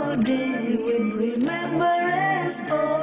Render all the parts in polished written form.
day with remembrance of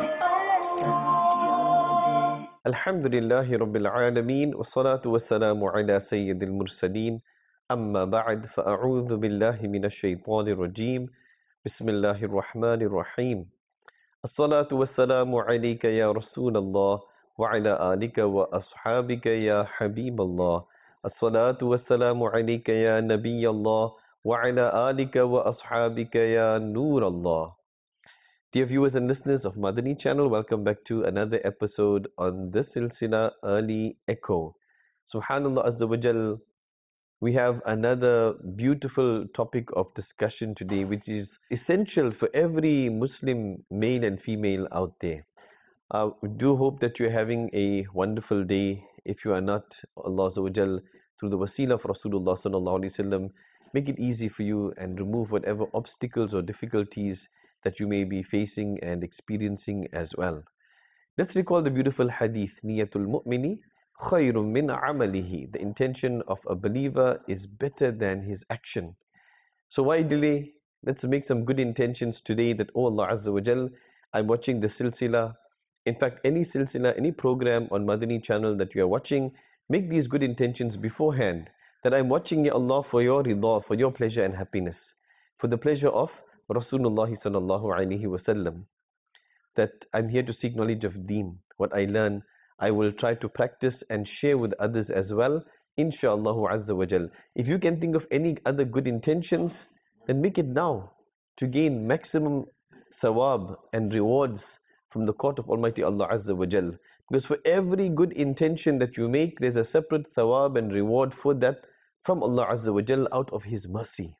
Allah. Alhamdulillahi Rabbil Alameen, wassalatu wassalamu ala Sayyidil Mursaleen, amma ba'd, fa'a'udhu billahi minash shaitanir rajim, bismillahir rahmanir rahim. As-salatu wassalamu alayka ya Rasulallah, wa ala alika wa ashabika ya Habiballah. As-salatu wassalamu alayka ya Nabiyallah, wa ala alika wa ashabika ya Noorallah. Dear viewers and listeners of Madani channel, welcome back to another episode on this silsila Early Echo. Subhanallah Azza wa Jal, we have another beautiful topic of discussion today, which is essential for every Muslim male and female out there. We do hope that you're having a wonderful day. If you are not, Allah Azza wa Jal, through the wasila of Rasulullah Sallallahu Alaihi Wasallam, make it easy for you and remove whatever obstacles or difficulties that you may be facing and experiencing as well. Let's recall the beautiful hadith, Niyatul Mu'mini khayrun min amalihi. The intention of a believer is better than his action. So why delay? Let's make some good intentions today that, oh Allah Azza wa Jal, I'm watching the silsila. In fact, any silsila, any program on Madani channel that you are watching, make these good intentions beforehand. That I'm watching, Ya Allah, for your rida, for your pleasure and happiness. For the pleasure of Rasulullah sallallahu alaihi wasallam, that I'm here to seek knowledge of deen. What I learn, I will try to practice and share with others as well, inshallah azza wa jal. If you can think of any other good intentions, then make it now to gain maximum sawab and rewards from the court of Almighty Allah azza wa jal. Because for every good intention that you make, there's a separate sawab and reward for that from Allah azza wa jal out of His mercy.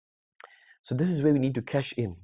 So this is where we need to cash in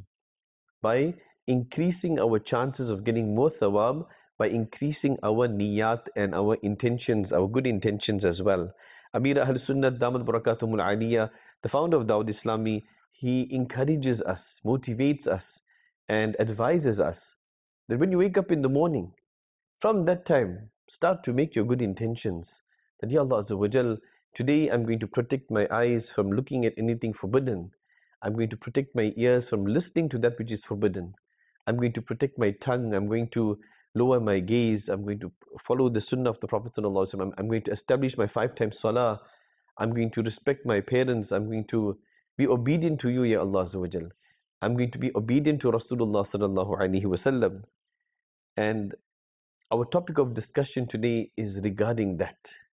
by increasing our chances of getting more thawab, by increasing our niyat and our intentions, our good intentions as well. Amir Ahl Sunnat Damat Barakatumul Aliyah, the founder of Dawud Islami, he encourages us, motivates us and advises us that when you wake up in the morning, from that time, start to make your good intentions. That, Ya Allah Azza wa Jal, today I'm going to protect my eyes from looking at anything forbidden. I'm going to protect my ears from listening to that which is forbidden. I'm going to protect my tongue. I'm going to lower my gaze. I'm going to follow the sunnah of the Prophet Sallallahu Alaihi Wasallam. I'm going to establish my 5 times salah. I'm going to respect my parents. I'm going to be obedient to you, Ya Allah Azza wa Jal. I'm going to be obedient to Rasulullah Sallallahu Alaihi Wasallam. And our topic of discussion today is regarding that.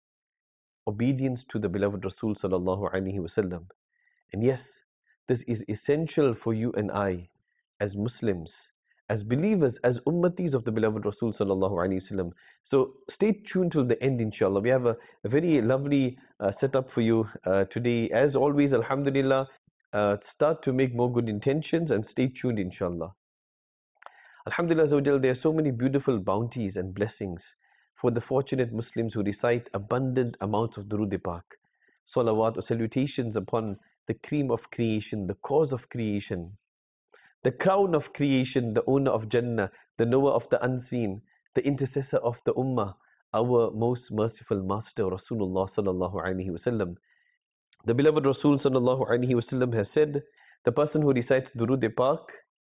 Obedience to the beloved Rasul Sallallahu Alaihi Wasallam. And yes, this is essential for you and I as Muslims, as believers, as ummatis of the beloved Rasul Sallallahu Alaihi Wasallam. So stay tuned till the end, inshallah. We have a very lovely setup for you today. As always, alhamdulillah, start to make more good intentions and stay tuned, inshallah. Alhamdulillah, there are so many beautiful bounties and blessings for the fortunate Muslims who recite abundant amounts of Durood Pak, salawat or salutations upon the cream of creation, the cause of creation, the crown of creation, the owner of Jannah, the knower of the unseen, the intercessor of the Ummah, our most merciful master, Rasulullah sallallahu alaihi wasallam. The beloved Rasul sallallahu alaihi wasallam has said, the person who recites Durood Pak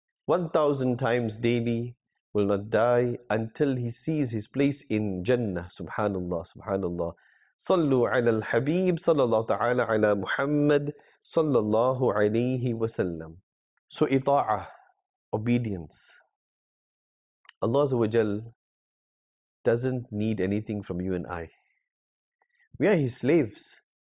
1,000 times daily will not die until he sees his place in Jannah. Subhanallah, subhanallah. Sallu ala al-Habib sallallahu ta'ala ala Muhammad sallallahu alayhi wasallam. So ita'ah, obedience. Allah Azza wa Jal doesn't need anything from you and I. We are His slaves.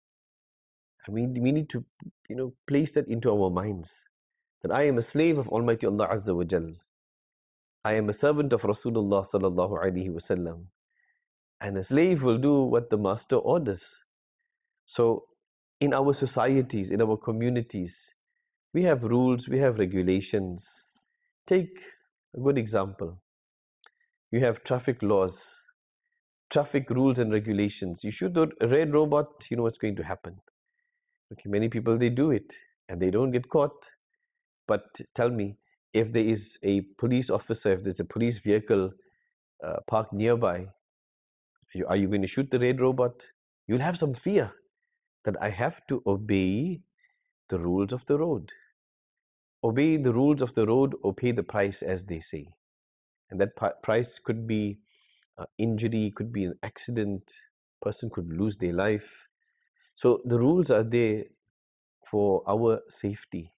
I mean, we need to, place that into our minds. That I am a slave of Almighty Allah Azza wa Jal. I am a servant of Rasulullah sallallahu alayhi wasallam. And a slave will do what the master orders. So, in our societies, in our communities, we have rules, we have regulations. Take a good example. You have traffic laws, traffic rules and regulations. You shoot a red robot, you know what's going to happen. Okay, many people, they do it and they don't get caught. But tell me, if there is a police officer, if there's a police vehicle parked nearby, are you going to shoot the red robot? You'll have some fear that I have to obey the rules of the road. obey the rules of the road or pay the price, as they say. And that price could be injury, could be an accident, person could lose their life. So the rules are there for our safety,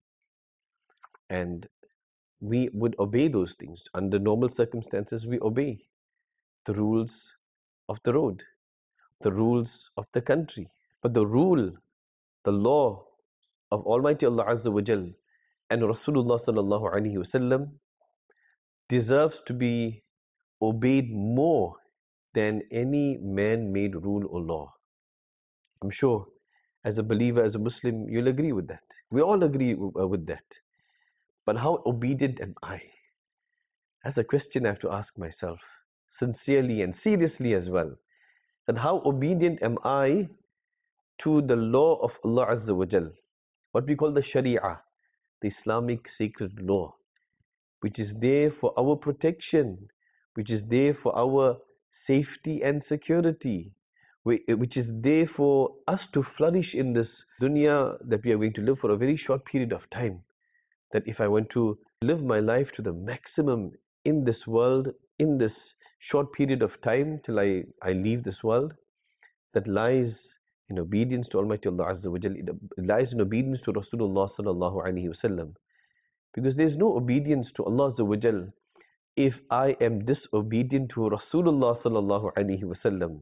and we would obey those things. Under normal circumstances, we obey the rules of the road, the rules of the country. But the rule, the law of Almighty Allah Azza wa Jal and Rasulullah Sallallahu Alaihi Wasallam deserves to be obeyed more than any man-made rule or law. I'm sure as a believer, as a Muslim, you'll agree with that. We all agree with that. But how obedient am I? That's a question I have to ask myself, sincerely and seriously as well. And how obedient am I to the law of Allah Azza wa Jal, what we call the Sharia, the Islamic sacred law, which is there for our protection, which is there for our safety and security, which is there for us to flourish in this dunya that we are going to live for a very short period of time. That if I want to live my life to the maximum in this world, in this short period of time till I leave this world, that lies in obedience to Almighty Allah Azza wa Jal, it lies in obedience to Rasulullah Sallallahu Alaihi Wasallam. Because there is no obedience to Allah Azza wa Jal if I am disobedient to Rasulullah Sallallahu Alaihi Wasallam.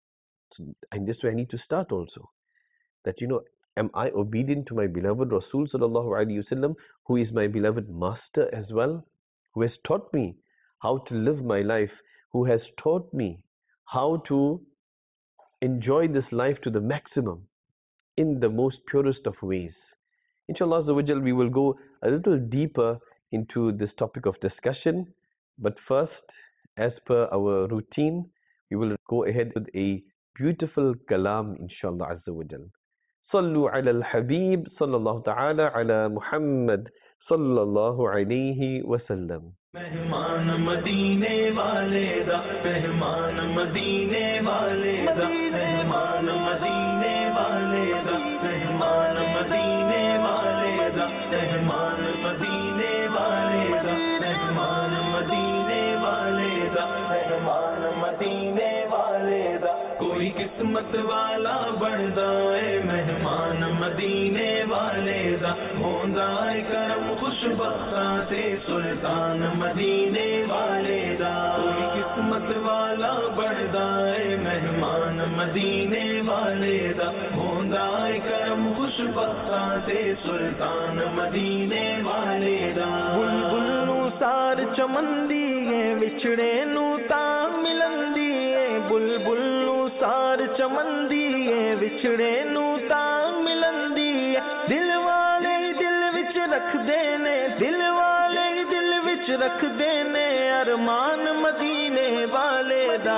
And this way I need to start also. That, am I obedient to my beloved Rasul Sallallahu Alaihi Wasallam, who is my beloved master as well, who has taught me how to live my life, who has taught me how to enjoy this life to the maximum in the most purest of ways. Inshallah Azza wa Jal, we will go a little deeper into this topic of discussion. But first, as per our routine, we will go ahead with a beautiful kalam, inshallah Azza wa Jal. Sallu ala al-Habib, sallallahu ta'ala ala Muhammad, sallallahu alayhi wa sallam. مہمان مدینے والے دا مہمان مدینے والے دا مہمان مدینے والے دا مہمان مدینے والے دا مہمان مدینے والے دا مہمان مدینے والے دا مہمان مدینے والے دا کوئی قسمت والا بندا ہے مہمان مدینے والے دا ہوندا ہے کرم خوش بختاں تے سلطان مدینے والے دا کوئی قسمت والا بندا ہے مہمان مدینے والے دا ہوندا ہے کرم خوش بختاں تے سلطان مدینے والے دا بلبل نو سار چمندی ہے وچھڑے نو تاں ملندی ہے بلبل نو سار چمندی ہے وچھڑے نو تاں ملندی ہے دل والے دل وچ رکھ دے نے دل والے دل وچ رکھ دے نے ارمان مدینے والے دا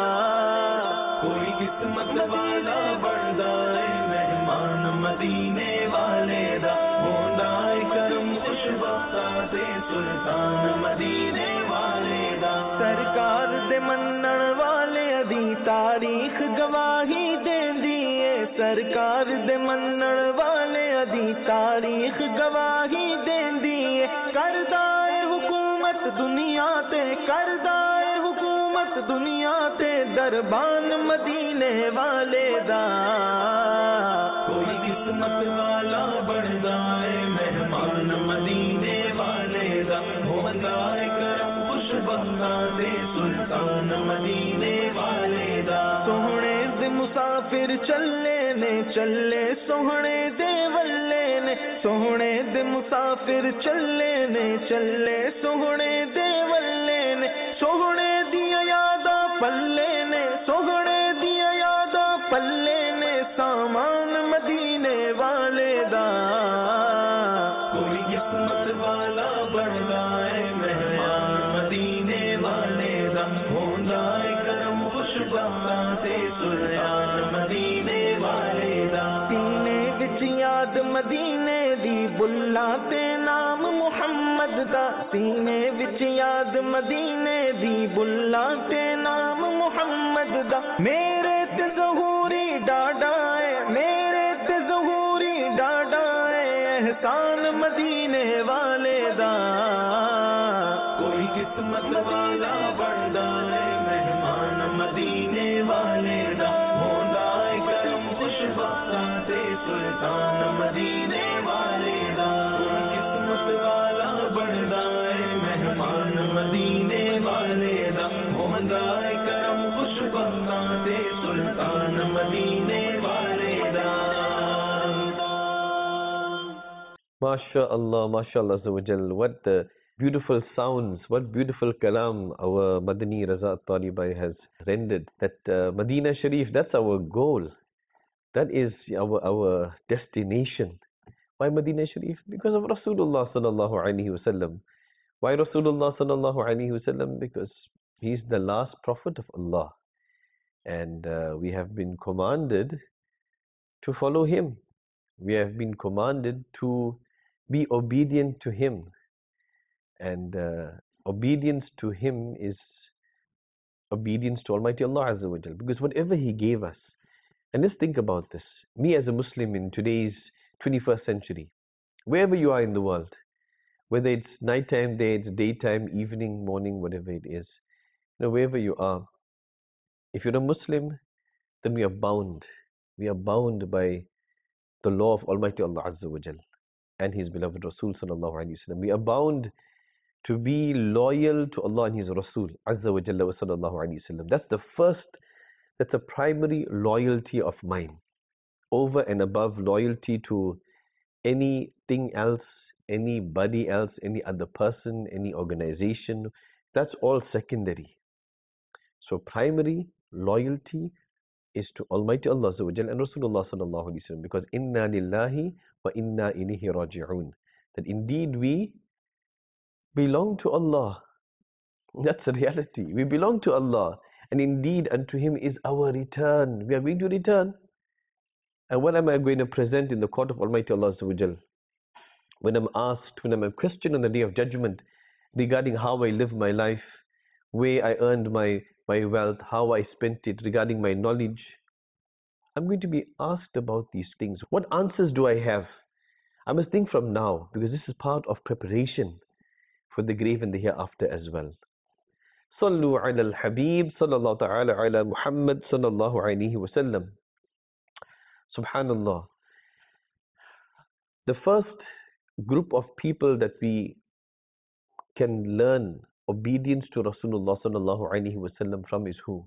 کوئی قسمت والا بندا ہے مہمان مدینے والے دا ہوندا ہے کرم خوش بختاں تے سلطان مدینے والے دا سرکار دے منن والے دی تاریخ گواہی دیندی ہے سرکار دے منن والے دی تاریخ گواہی دیندی ہے کردا ہے حکومت دنیا تے کردا ہے حکومت دنیا تے دربان مدینے والے دا کوئی قسمت والا بندا ہے مہمان مدینے والے دا ہوندا ہے کرم خوش بختاں تے سلطان مدینے والے دا سوہنے دے مسافر چلے نے چلے سوہنے دے ولے نے سوہنے دے مسافر چلے نے چلے سوہنے دے ولے نے سوہنے دیا یاداں پلے نے سوہنے دیا یاداں پلے نے سامان مدینے والے دا کوئی قسمت والا بندا ہے مہمان مدینے والے دا ہوندا ہے کرم خوش بختاں تے سلطان مدینے والے دا سینے وچ یاد مدینے دی بلا تے نام محمد دا سینے وچ یاد مدینے دی بلا تے نام محمد دا میرے تے ظہوری ڈاڈا ہے میرے تے ظہوری ڈاڈا ہے احسان مدینے والے किस्मत वाला बंदा है मेहमान मदीने वाले दा होंदा है करम खुशबख्तां ते सुल्तान मदीने वाले दा किस्मत वाला बंदा है मेहमान मदीने वाले दा होंदा है करम खुशबख्तां ते सुल्तान मदीने वाले दा MashaAllah, MashaAllah Azza wa Jal. What beautiful sounds, what beautiful kalam our Madani Raza Talibai has rendered. That Medina Sharif, that's our goal. That is our destination. Why Medina Sharif? Because of Rasulullah sallallahu alaihi wasallam. Why Rasulullah sallallahu alaihi wasallam? Because he's the last prophet of Allah. And we have been commanded to follow him. We have been commanded to be obedient to him. And obedience to him is obedience to Almighty Allah Azza wa Jal. Because whatever he gave us, and let's think about this. Me as a Muslim in today's 21st century, wherever you are in the world, whether it's nighttime, day, it's daytime, evening, morning, whatever it is, wherever you are, if you're a Muslim, then we are bound. We are bound by the law of Almighty Allah Azza wa Jal and His beloved Rasul sallallahu alaihi wasallam. We are bound to be loyal to Allah and His Rasul Azza wa Jalla wa sallallahu alaihi wasallam. That's a primary loyalty of mine, over and above loyalty to anything else, anybody else, any other person, any organization. That's all secondary. So primary loyalty is to Almighty Allah Azza wa Jalla and Rasulullah sallallahu alaihi wasallam, because inna lillahi wa inna ilayhi raji'un. That indeed we belong to Allah. That's a reality. We belong to Allah, and indeed unto Him is our return. We are going to return. And what am I going to present in the court of Almighty Allah Azza wa Jal? When I'm asked, when I'm questioned on the Day of Judgment regarding how I live my life, where I earned my wealth, how I spent it, regarding my knowledge, I'm going to be asked about these things. What answers do I have? I must think from now, because this is part of preparation for the grave and the hereafter as well. Sallu ala al-Habib, sallallahu ta'ala ala Muhammad, sallallahu alayhi wa sallam. Subhanallah. The first group of people that we can learn obedience to Rasulullah sallallahu alayhi wa sallam from is who?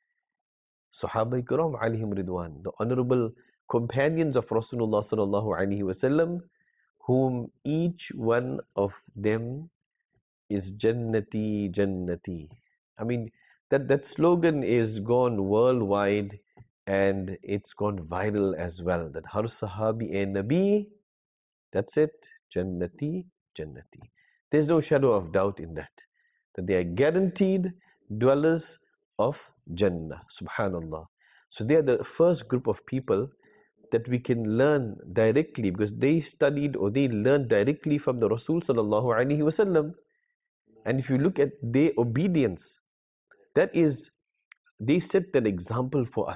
Sahaba Ikram alayhim ridwan, the honorable companions of Rasulullah sallallahu alayhi wa sallam, whom each one of them is Jannati, Jannati. I mean, that slogan is gone worldwide and it's gone viral as well. That Har Sahabi e Nabi, that's it, Jannati, Jannati. There's no shadow of doubt in that. That they are guaranteed dwellers of Jannah. Subhanallah. So they are the first group of people that we can learn directly, because they studied or they learned directly from the Rasul sallallahu alaihi wasallam. And if you look at their obedience, that is, they set an example for us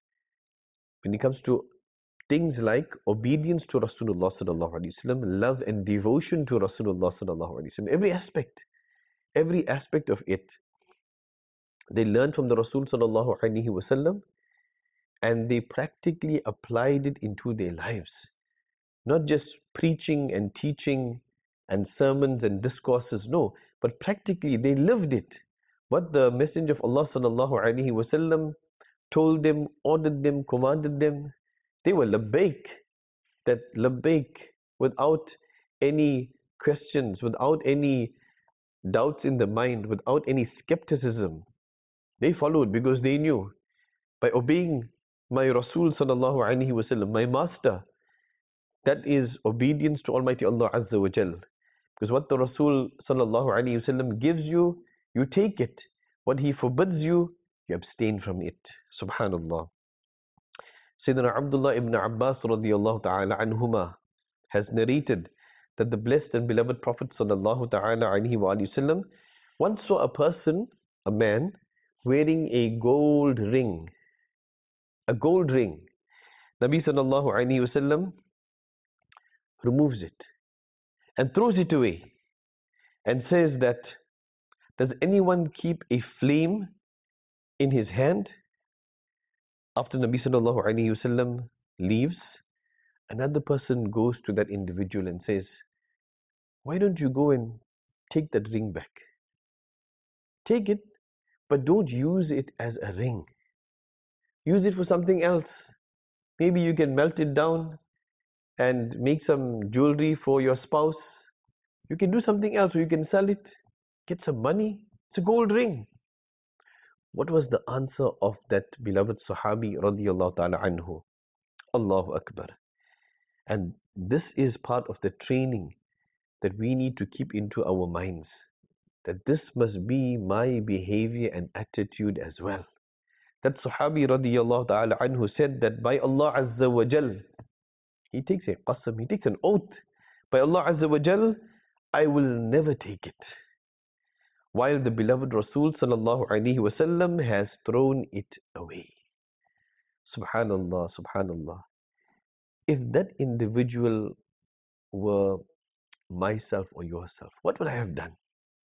when it comes to things like obedience to Rasulullah sallallahu alaihi wasallam, love and devotion to Rasulullah sallallahu alaihi wasallam. Every aspect of it, they learned from the Rasul sallallahu alaihi wasallam, and they practically applied it into their lives. Not just preaching and teaching and sermons and discourses, no, but practically they lived it. What the Messenger of Allah sallallahu alaihi wasallam told them, ordered them, commanded them, they were labbaik. That labbaik, without any questions, without any doubts in the mind, without any skepticism. They followed because they knew, by obeying my Rasul sallallahu alaihi wasallam, my master, that is obedience to Almighty Allah Azza wa Jal. Because what the Rasul sallallahu alaihi wasallam gives you, you take it. What he forbids you, you abstain from it. Subhanallah. Sayyidina Abdullah ibn Abbas radiyallahu ta'ala anhuma has narrated that the blessed and beloved Prophet sallallahu ta'ala alaihi wa sallam once saw a person, a man, wearing a gold ring. A gold ring. Nabi sallallahu alaihi wa sallam removes it and throws it away and says that Does anyone keep a flame in his hand? After Nabi sallallahu alaihi wasallam leaves, another person goes to that individual and says, why don't you go and take that ring back? Take it, but don't use it as a ring. Use it for something else. Maybe you can melt it down and make some jewelry for your spouse. You can do something else, or you can sell it, get some money. It's a gold ring. What was the answer of that beloved Sahabi radiallahu ta'ala anhu? Allahu Akbar. And this is part of the training that we need to keep into our minds, that this must be my behavior and attitude as well. That Sahabi radiallahu ta'ala anhu said that by Allah Azza wa Jal, he takes a qasam, he takes an oath, by Allah Azza wa Jal, I will never take it. While the beloved Rasul sallallahu alaihi wasallam has thrown it away. Subhanallah, subhanallah. If that individual were myself or yourself, what would I have done?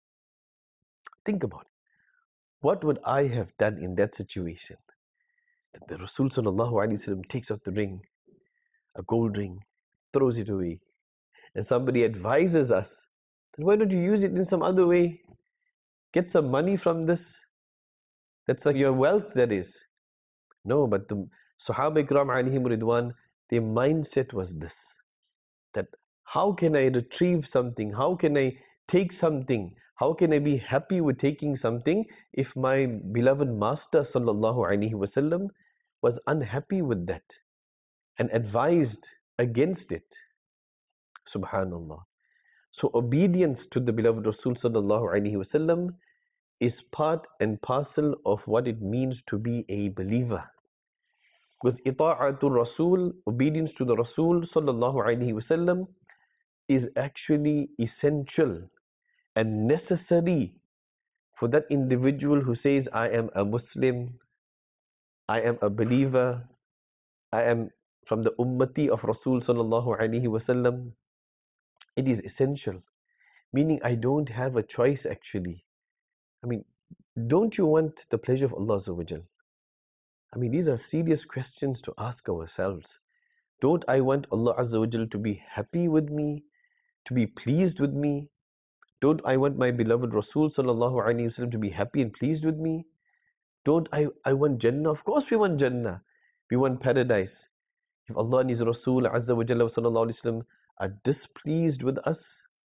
Think about it. What would I have done in that situation? That the Rasul sallallahu alaihi wasallam takes off the ring, a gold ring, throws it away, and somebody advises us, then why don't you use it in some other way? Get some money from this. That's like your wealth, that is. No, but the Sahaba Ikram alayhim ridwan, their mindset was this, that how can I retrieve something? How can I take something? How can I be happy with taking something if my beloved Master sallallahu alaihi wasallam was unhappy with that and advised against it? Subhanallah. So obedience to the beloved Rasul sallallahu alaihi wasallam is part and parcel of what it means to be a believer. With ita'atul Rasul, obedience to the Rasul sallallahu alaihi wasallam is actually essential and necessary for that individual who says, I am a Muslim, I am a believer, I am from the ummati of Rasul sallallahu alaihi wasallam. It is essential, meaning I don't have a choice actually. I mean, don't you want the pleasure of Allah Azza wa Jal? I mean, these are serious questions to ask ourselves. Don't I want Allah Azza wa Jal to be happy with me, to be pleased with me? Don't I want my beloved Rasul sallallahu alaihi wasallam to be happy and pleased with me? Don't I want Jannah? Of course we want Jannah. We want paradise. If Allah and His Rasul Azza wa Jalla sallallahu alaihi wasallam are displeased with us,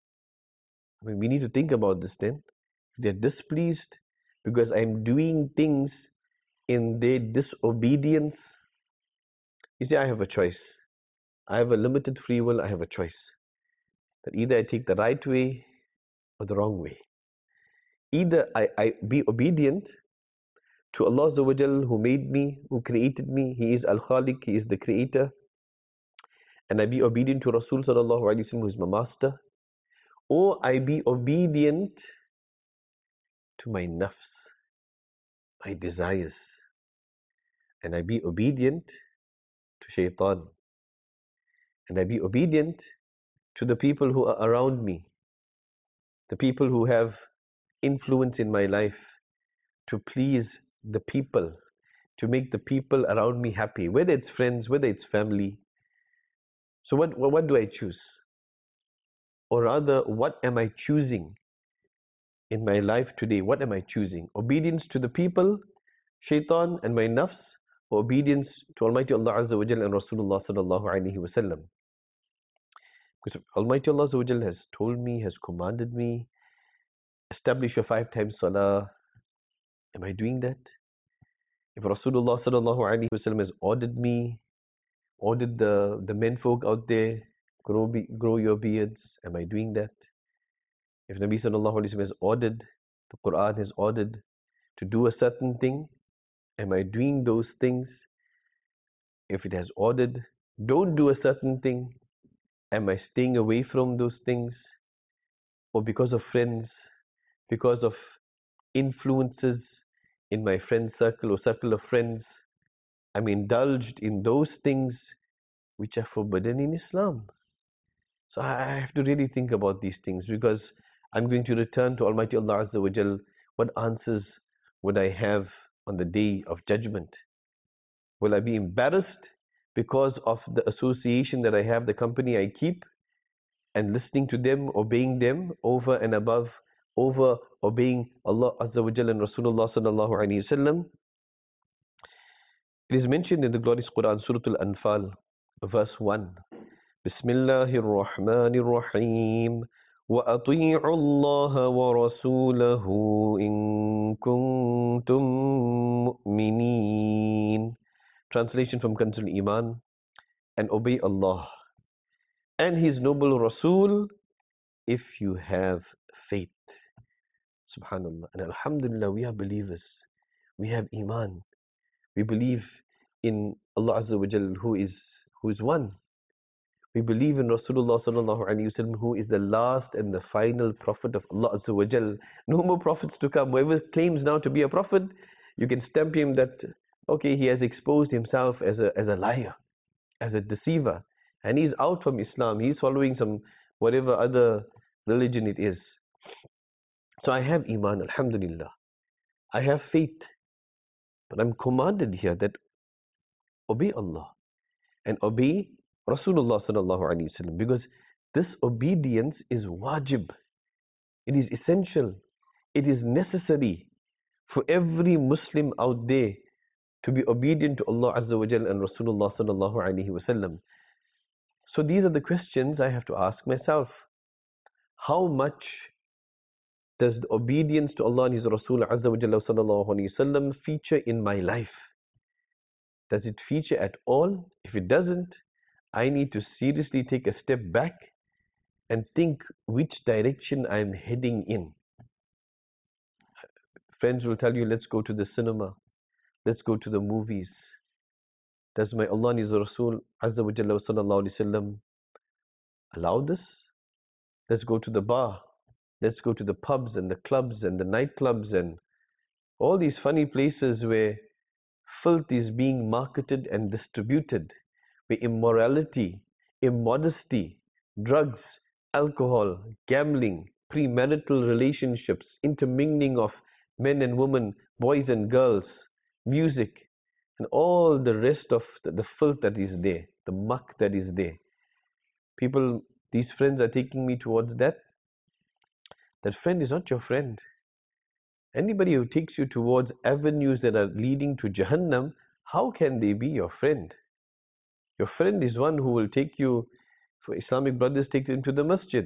I mean, we need to think about this then. If they're displeased because I'm doing things in their disobedience, you see, I have a choice. I have a limited free will. I have a choice. That either I take the right way or the wrong way. Either I be obedient to Allah Azza wa Jal, who made me, who created me. He is Al-Khaliq, He is the creator. And I be obedient to Rasul sallallahu alaihi wasallam, who is my master. Or I be obedient to my nafs, my desires. And I be obedient to shaitan. And I be obedient to the people who are around me, the people who have influence in my life, to please the people, to make the people around me happy, whether it's friends, whether it's family. So what do I choose? Or rather, what am I choosing in my life today? What am I choosing? Obedience to the people, shaitan and my nafs, or obedience to Almighty Allah Azza wa Jal and Rasulullah sallallahu alaihi wasallam? Because Almighty Allah Azza wa Jal has told me, has commanded me, establish your 5 times salah. Am I doing that? If Rasulullah sallallahu alaihi wasallam has ordered me, ordered the men folk out there, grow your beards, am I doing that? If Nabi sallallahu alaihi wasallam has ordered, the Quran has ordered to do a certain thing, am I doing those things? If it has ordered, don't do a certain thing, am I staying away from those things? Or because of friends, because of influences in my friend circle or circle of friends, I'm indulged in those things which are forbidden in Islam. So I have to really think about these things, because I'm going to return to Almighty Allah Azza wa Jal what answers would I have on the day of judgment? Will I be embarrassed because of the association that I have, the company I keep, and listening to them, obeying them over and above, over obeying Allah Azza wa Jalla and Rasulullah Sallallahu Alaihi Wasallam? It is mentioned in the glorious Quran, Surah Al-Anfal, verse 1. Bismillahir Rahmanir Rahim. وَأَطِيعُوا اللَّهَ وَرَسُولَهُ إِن كُنتُم مُؤْمِنِينَ. Translation from Kanzul Iman. And obey Allah and His noble Rasul if you have faith. Subhanallah. And Alhamdulillah, we are believers. We have Iman. We believe in Allah Azza wa Jal, who is one. We believe in Rasulullah Sallallahu Alaihi Wasallam, who is the last and the final prophet of Allah Azza wa Jal. No more prophets to come. Whoever claims now to be a prophet, you can stamp him that, okay, he has exposed himself as a liar, as a deceiver, and he's out from Islam. He's following some whatever other religion it is. So I have Iman, Alhamdulillah. I have faith, but I'm commanded here that obey Allah and obey Rasulullah Sallallahu Alaihi Wasallam, because this obedience is wajib. It is essential. It is necessary for every Muslim out there to be obedient to Allah Azza wa Jalla and Rasulullah Sallallahu Alaihi Wasallam. So these are the questions I have to ask myself. How much does the obedience to Allah and His Rasul Azza wa Jalla Sallallahu Alaihi Wasallam feature in my life? Does it feature at all? If it doesn't, I need to seriously take a step back and think which direction I am heading in. Friends will tell you, let's go to the cinema. Let's go to the movies. Does my Allah and His Rasul Azza wa Jalla Sallallahu Alaihi Wasallam allow this? Let's go to the bar. Let's go to the pubs and the clubs and the nightclubs and all these funny places where filth is being marketed and distributed, where immorality, immodesty, drugs, alcohol, gambling, premarital relationships, intermingling of men and women, boys and girls, music, and all the rest of the filth that is there, the muck that is there. People, these friends are taking me towards that. That friend is not your friend. Anybody who takes you towards avenues that are leading to Jahannam, how can they be your friend? Your friend is one who will take you, for Islamic brothers, take you into the masjid.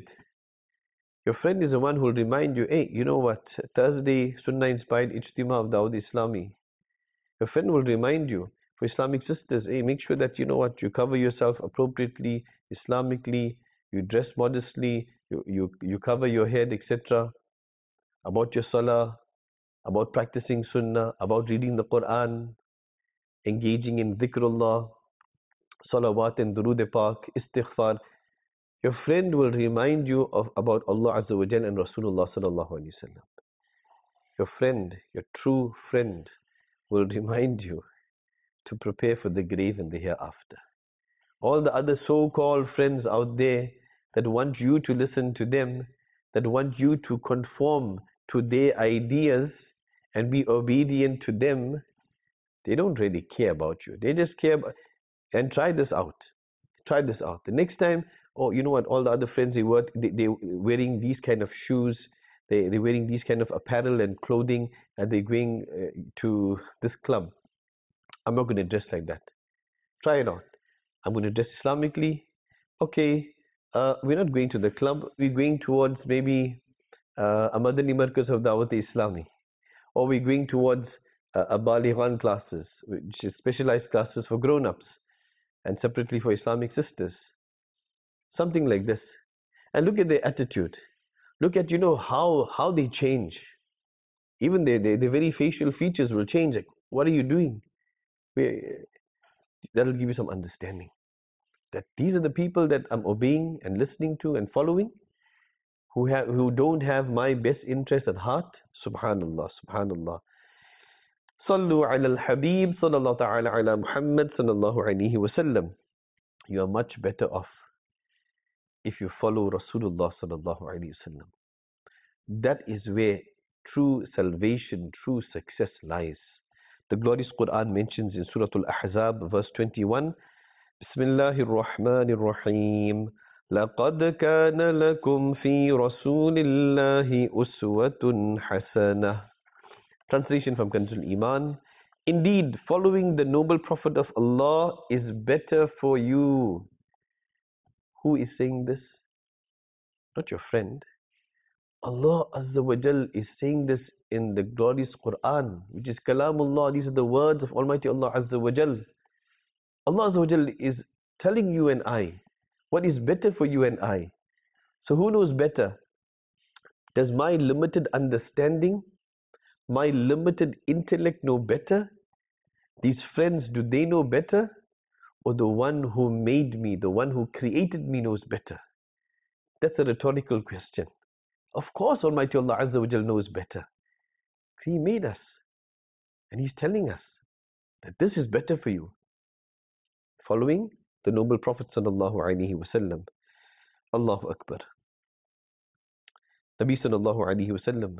Your friend is the one who will remind you, hey, you know what, Thursday, Sunnah-inspired Ijtima of Dawud Islami. Your friend will remind you, for Islamic sisters, hey, make sure that, you know what, you cover yourself appropriately, Islamically, you dress modestly, you cover your head, etc. About your salah, about practicing sunnah, about reading the Quran, engaging in dhikrullah, salawat and durood pak, istighfar. Your friend will remind you about Allah Azza wa Jalla and Rasulullah Sallallahu Alaihi Wasallam. Your friend, your true friend, will remind you to prepare for the grave and the hereafter. All the other so-called friends out there that want you to listen to them, that want you to conform to their ideas and be obedient to them, they don't really care about you. They just care about, and try this out. Try this out. The next time, oh, you know what, all the other friends, they're wearing these kind of shoes, they're wearing these kind of apparel and clothing, and they're going to this club. I'm not going to dress like that. Try it out. I'm going to dress Islamically. Okay, we're not going to the club. We're going towards maybe a Madani Markaz of Dawat Islami. Or we're going towards a Balighan classes, which is specialized classes for grown-ups and separately for Islamic sisters. Something like this. And look at their attitude. Look at, you know, how they change. Even their very facial features will change. Like, what are you doing? That'll give you some understanding. That these are the people that I'm obeying and listening to and following, who don't have my best interest at heart. Subhanallah, Subhanallah. Sallu ala al-Habib, sallallahu ta'ala ala Muhammad, sallallahu alayhi wa sallam. You are much better off if you follow Rasulullah sallallahu alayhi wa sallam. That is where true salvation, true success lies. The glorious Quran mentions in Surah Al-Ahzab, verse 21, Bismillahir Rahmanir Rahim. لقد كان لكم في رسول الله أسوة حسنة. Translation from Kanzul Iman. Indeed, following the noble Prophet of Allah is better for you. Who is saying this? Not your friend. Allah Azza wa Jal is saying this in the glorious Quran, which is Kalamullah. These are the words of Almighty Allah Azza wa Jal. Allah Azza wa Jal is telling you and I what is better for you and I. So who knows better? Does my limited understanding, my limited intellect know better? These friends, do they know better? Or the one who made me, the one who created me knows better? That's a rhetorical question. Of course Almighty Allah Azza wa Jal knows better. He made us. And He's telling us that this is better for you. Following the noble Prophet sallallahu alaihi wasallam. Allahu Akbar. Nabi sallallahu alaihi wasallam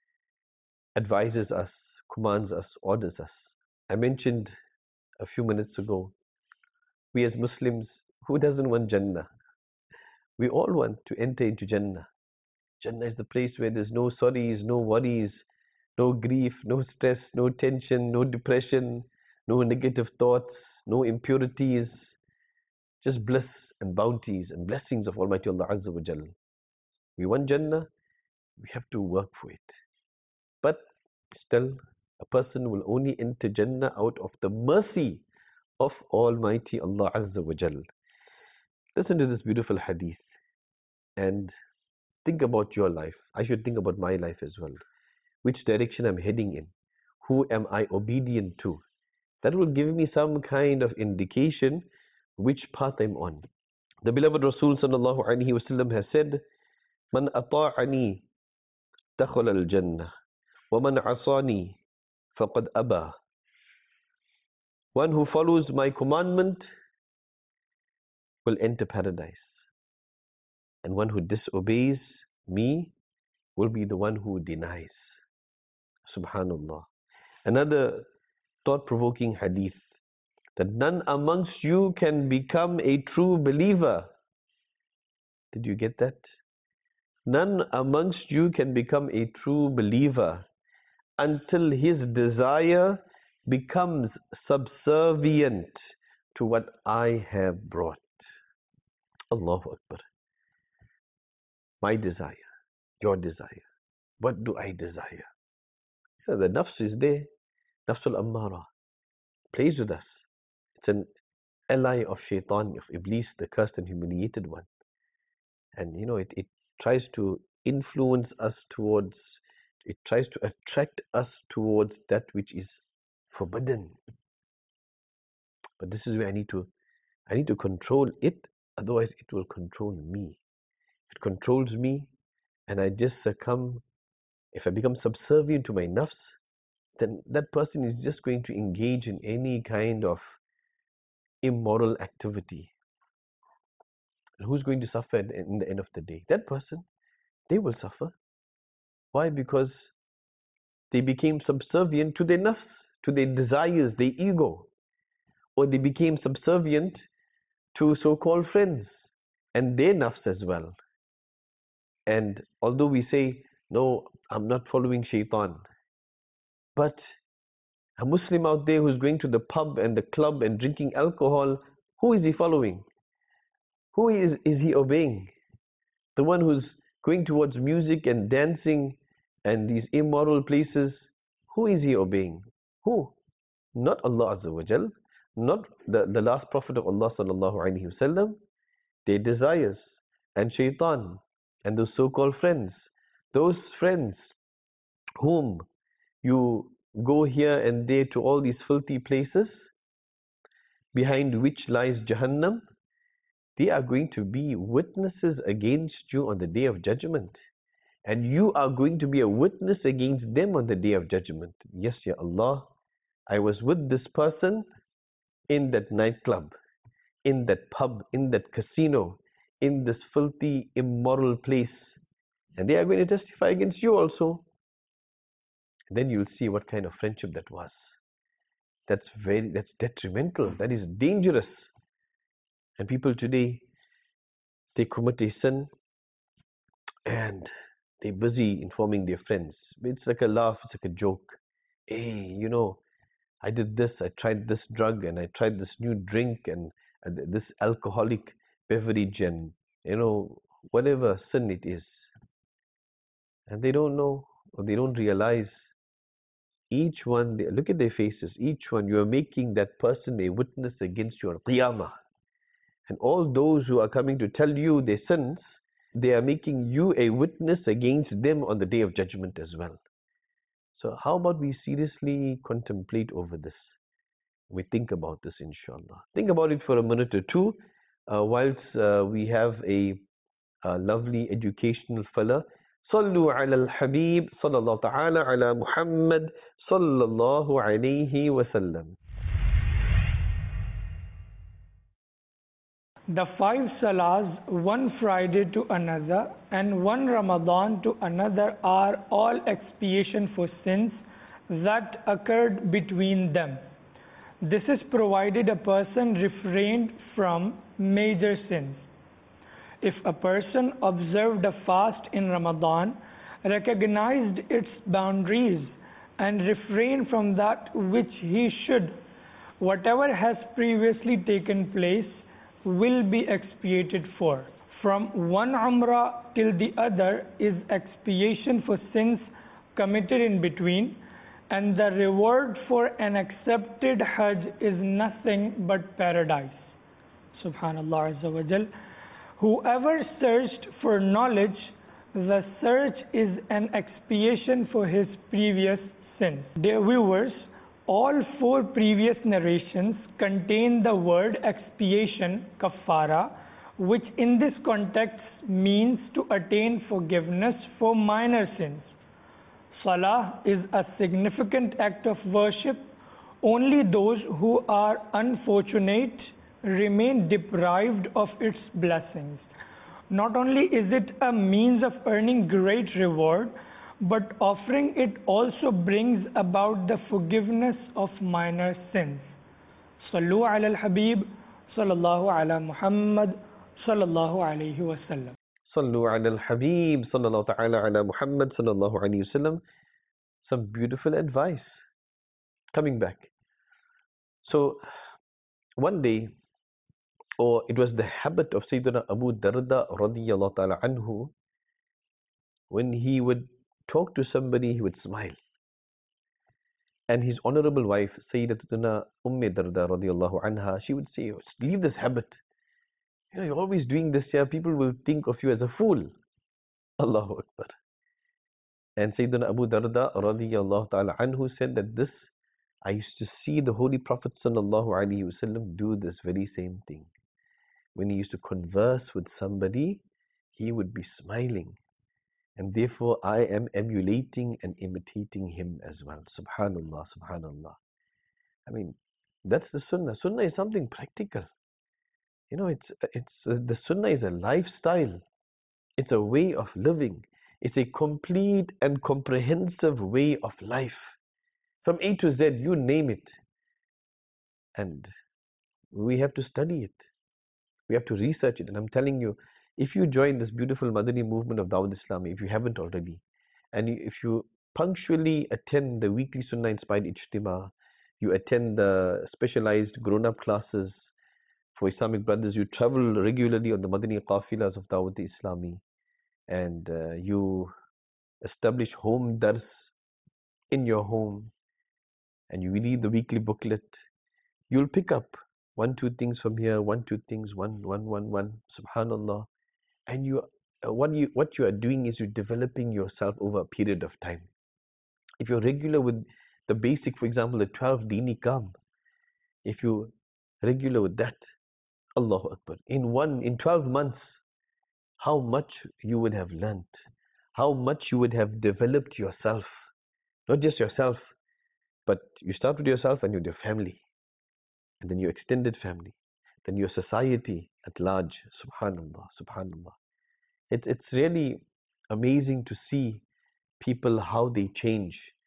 advises us, commands us, orders us. I mentioned a few minutes ago, we as Muslims, who doesn't want Jannah? We all want to enter into Jannah. Jannah is the place where there's no sorries, no worries, no grief, no stress, no tension, no depression, no negative thoughts, no impurities, just bliss and bounties and blessings of Almighty Allah Azza wa Jal. We want Jannah, we have to work for it. But still, a person will only enter Jannah out of the mercy of Almighty Allah Azza wa Jal. Listen to this beautiful hadith and think about your life. I should think about my life as well. Which direction I'm heading in? Who am I obedient to? That will give me some kind of indication which path I'm on. The beloved Rasul sallallahu alaihi wasallam has said, "Man ata'ani dakhala al-jannah, wa man asani faqad aba." One who follows my commandment will enter paradise, and one who disobeys me will be the one who denies. Subhanallah. Another thought-provoking hadith, that none amongst you can become a true believer. Did you get that? None amongst you can become a true believer until his desire becomes subservient to what I have brought. Allahu Akbar. My desire, your desire. What do I desire? So the nafs is there. Nafs al-ammara plays with us. It's an ally of shaitan, of Iblis, the cursed and humiliated one. And it tries to influence us towards, it tries to attract us towards that which is forbidden. But this is where I need to control it, otherwise it will control me. If it controls me and I just succumb, if I become subservient to my nafs, then that person is just going to engage in any kind of immoral activity. And who's going to suffer in the end of the day? That person. They will suffer. Why? Because they became subservient to their nafs, to their desires, their ego. Or they became subservient to so-called friends and their nafs as well. And although we say, no, I'm not following shaitan, but a Muslim out there who's going to the pub and the club and drinking alcohol, who is he following? Who is he obeying? The one who's going towards music and dancing and these immoral places, who is he obeying? Who? Not Allah Azza wa Jal, not the last Prophet of Allah sallallahu alaihi wasallam, their desires and shaitan and those so-called friends. Those friends whom you go here and there to all these filthy places, behind which lies Jahannam, they are going to be witnesses against you on the Day of Judgment. And you are going to be a witness against them on the Day of Judgment. Yes, Ya Allah, I was with this person in that nightclub, in that pub, in that casino, in this filthy, immoral place. And they are going to testify against you also. And then you'll see what kind of friendship that was. That's detrimental. That is dangerous. And people today, they commit a sin and they're busy informing their friends. It's like a laugh, it's like a joke. Hey, I did this, I tried this drug, and I tried this new drink, and this alcoholic beverage, and whatever sin it is. And they don't know, or they don't realize. Each one, look at their faces. Each one, you are making that person a witness against your qiyamah. And all those who are coming to tell you their sins, they are making you a witness against them on the day of judgment as well. So how about we seriously contemplate over this? We think about this, inshallah. Think about it for a minute or two, whilst we have a lovely educational fella. صلوا على الحبيب صلى الله تعالى على محمد صلى الله عليه وسلم. The 5 salahs, one Friday to another and one Ramadan to another, are all expiation for sins that occurred between them. This is provided a person refrained from major sins. If a person observed a fast in Ramadan, recognized its boundaries, and refrained from that which he should, whatever has previously taken place will be expiated for. From one Umrah till the other is expiation for sins committed in between, and the reward for an accepted Hajj is nothing but paradise. Subhanallah Azza wa Jal. Whoever searched for knowledge, the search is an expiation for his previous sins. Dear viewers, all 4 previous narrations contain the word expiation, kafara, which in this context means to attain forgiveness for minor sins. Salah is a significant act of worship. Only those who are unfortunate remain deprived of its blessings. Not only is it a means of earning great reward, but offering it also brings about the forgiveness of minor sins. Sallu ala al-Habib, sallallahu ala Muhammad, sallallahu alayhi wa sallam. Sallu ala al-Habib, sallallahu ta'ala ala Muhammad, sallallahu alayhi wa sallam. Some beautiful advice. Coming back. So, one day, or it was the habit of Sayyidina Abu Darda radiyallahu ta'ala anhu, when he would talk to somebody, he would smile. And his honorable wife, Sayyidatuna Darda radiyallahu anha, she would say, leave this habit. You're always doing this here, people will think of you as a fool. Allahu Akbar. And Sayyidina Abu Darda radiyallahu ta'ala anhu said that this, I used to see the Holy Prophet sallallahu alaihi wasallam do this very same thing. When he used to converse with somebody, he would be smiling. And therefore, I am emulating and imitating him as well. Subhanallah, subhanallah. I mean, that's the sunnah. Sunnah is something practical. The sunnah is a lifestyle. It's a way of living. It's a complete and comprehensive way of life. From A to Z, you name it. And we have to study it. We have to research it. And I'm telling you, if you join this beautiful Madani movement of Dawud Islami, if you haven't already, and if you punctually attend the weekly Sunnah Inspired Ijtima, you attend the specialized grown-up classes for Islamic brothers, you travel regularly on the Madani Qafilas of Dawud Islami, and you establish home dars in your home, and you read the weekly booklet, you'll pick up 1, 2 things from here, 1, 2 things, one, subhanallah. And what you are doing is you're developing yourself over a period of time. If you're regular with the basic, for example, the 12 dini kam, if you're regular with that, Allahu Akbar, in 12 months, how much you would have learnt, how much you would have developed yourself. Not just yourself, but you start with yourself and with your family, and then your extended family, then your society at large. Subhanallah, subhanallah. It's really amazing to see people, how they change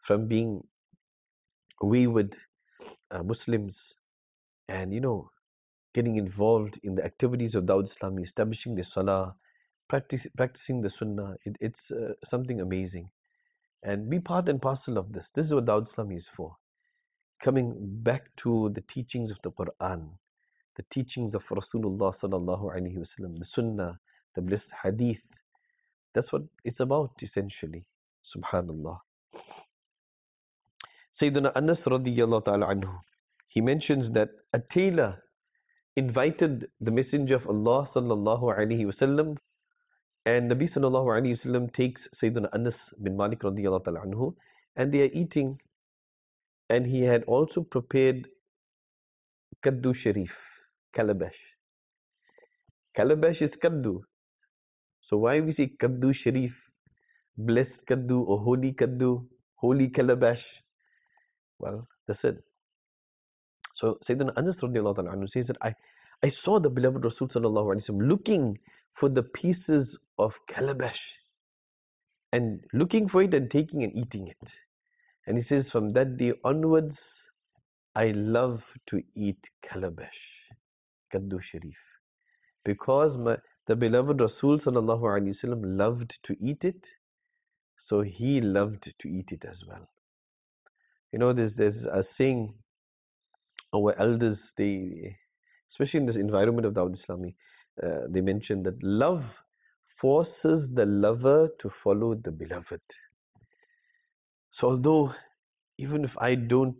from being wayward Muslims, and getting involved in the activities of Dawud Islami, establishing the salah, practicing the sunnah. It's something amazing. And be part and parcel of this. This is what Dawud Islami is for. Coming back to the teachings of the Quran, the teachings of Rasulullah sallallahu alaihi wasallam, the sunnah, the blessed hadith. That's what it's about essentially. Subhanallah. Sayyidina Anas radiyallahu ta'ala anhu, he mentions that a tailor invited the Messenger of Allah sallallahu alaihi wasallam, and Nabi sallallahu alaihi wasallam takes Sayyidina Anas bin Malik radiyallahu ta'ala anhu, and they are eating, and he had also prepared kaddu sharif, calabash. Calabash is kaddu. So why we say kaddu sharif, blessed kaddu or holy calabash? Well, that's it. So Sayyidina Anas radiyallahu ta'ala anhu says that I saw the beloved Rasul sallallahu alaihi wasallam looking for the pieces of calabash and looking for it and taking and eating it. And he says, from that day onwards, I love to eat calabash, kaddu sharif, because the beloved Rasul sallallahu alaihi wasallam loved to eat it, so he loved to eat it as well. There's a saying, our elders, they, especially in this environment of Dawud Islami, they mention that love forces the lover to follow the beloved. So although, even if I don't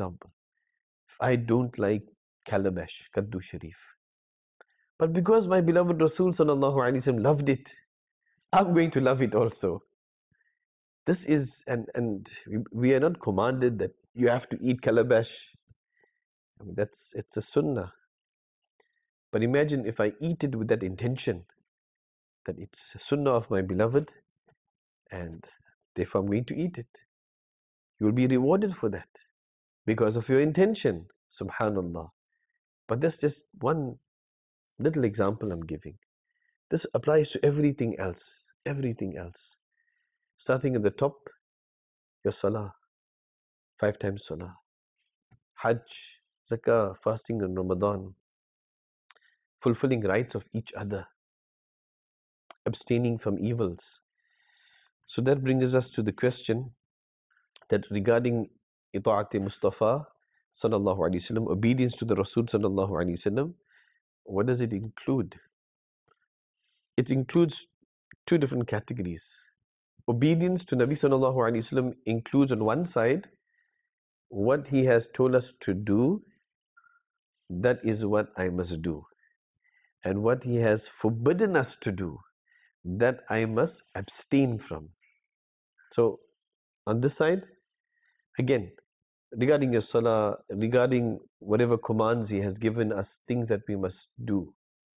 like calabash, kaddu sharif, but because my beloved Rasul sallallahu alaihi wasallam loved it, I'm going to love it also. This is, and we are not commanded that you have to eat calabash. I mean, it's a sunnah. But imagine if I eat it with that intention, that it's a sunnah of my beloved, and therefore I'm going to eat it. You will be rewarded for that because of your intention. Subhanallah. But that's just one little example I'm giving. This applies to everything else. Everything else. Starting at the top, your salah, 5 times salah, Hajj, zakah, fasting in Ramadan, fulfilling rights of each other, abstaining from evils. So that brings us to the question that regarding ita'ati Mustafa sallallahu alaihi wasallam, obedience to the Rasul sallallahu alaihi wasallam, what does it include? It includes 2 different categories. Obedience to Nabi sallallahu alaihi wasallam includes on one side what he has told us to do, that is what I must do, and what he has forbidden us to do, that I must abstain from. So on this side, again, regarding your salah, regarding whatever commands he has given us, things that we must do,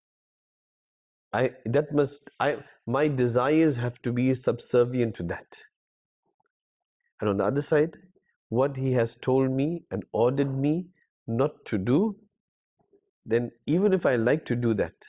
my desires have to be subservient to that. And on the other side, what he has told me and ordered me not to do, then even if I like to do that,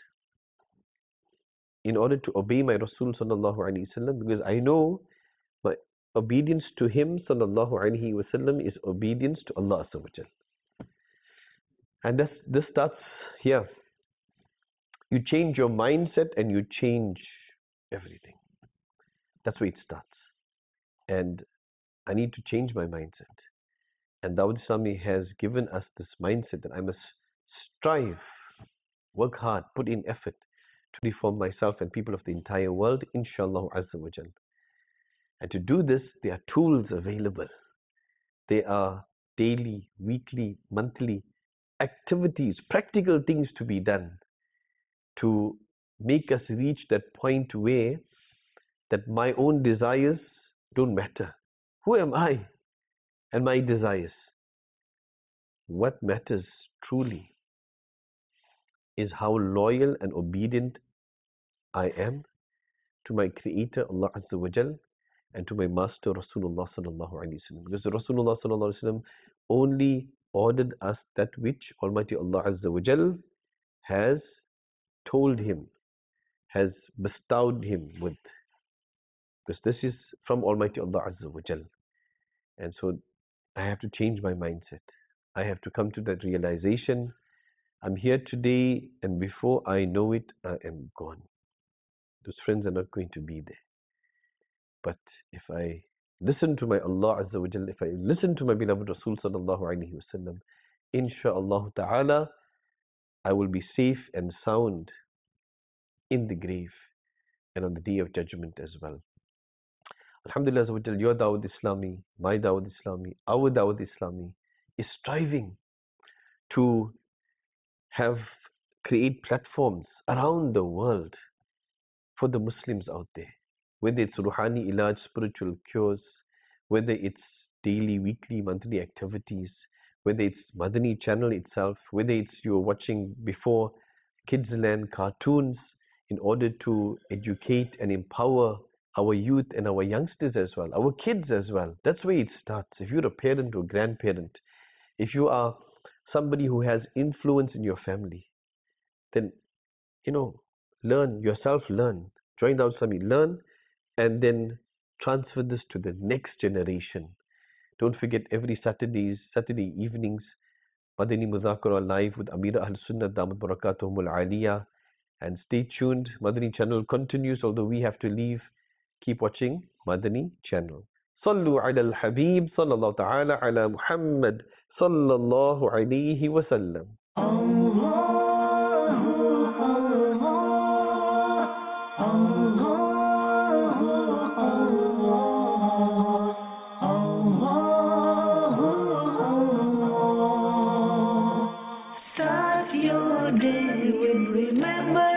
in order to obey my Rasul sallallahu alaihi wasallam, because I know my obedience to him sallallahu alaihi wasallam is obedience to Allah azza wa jal. And this starts here. You change your mindset and you change everything. That's where it starts. And I need to change my mindset. And Dawud Islami has given us this mindset that I must strive, work hard, put in effort to reform myself and people of the entire world, inshallah azza wa jal. And to do this, there are tools available. There are daily, weekly, monthly activities, practical things to be done to make us reach that point where that my own desires don't matter. Who am I and my desires? What matters truly is how loyal and obedient I am to my Creator Allah Azza wa Jal and to my Master Rasulullah sallallahu alaihi wasallam. Because Rasulullah sallallahu alaihi wasallam only ordered us that which Almighty Allah Azza wa Jal has told him, has bestowed him with. Because this is from Almighty Allah Azza wa Jal. And so I have to change my mindset. I have to come to that realization. I'm here today, and before I know it, I am gone. Those friends are not going to be there. But if I listen to my Allah Azza wa Jalla, if I listen to my beloved Rasul Sallallahu Alaihi Wasallam, insha'Allah ta'ala, I will be safe and sound in the grave and on the day of judgment as well. Alhamdulillah Azza wa Jalla, your Dawud Islami, my Dawud Islami, our Dawud Islami is striving to create platforms around the world for the Muslims out there. Whether it's Ruhani Ilaj, spiritual cures, whether it's daily, weekly, monthly activities, whether it's Madani channel itself, whether it's you're watching before Kids Land cartoons in order to educate and empower our youth and our youngsters as well, our kids as well. That's where it starts. If you're a parent or grandparent, if you are somebody who has influence in your family, then, learn yourself, join the Islami, learn, and then transfer this to the next generation. Don't forget every Saturday evenings, Madani Mudhakara live with Amira Ahl Sunnah Damat Barakatuhumul Aliyah. And stay tuned. Madani channel continues, although we have to leave. Keep watching Madani channel. Sallu ala al-Habib, sallallahu ta'ala ala Muhammad, sallallahu alayhi wa sallam. Start your day with remember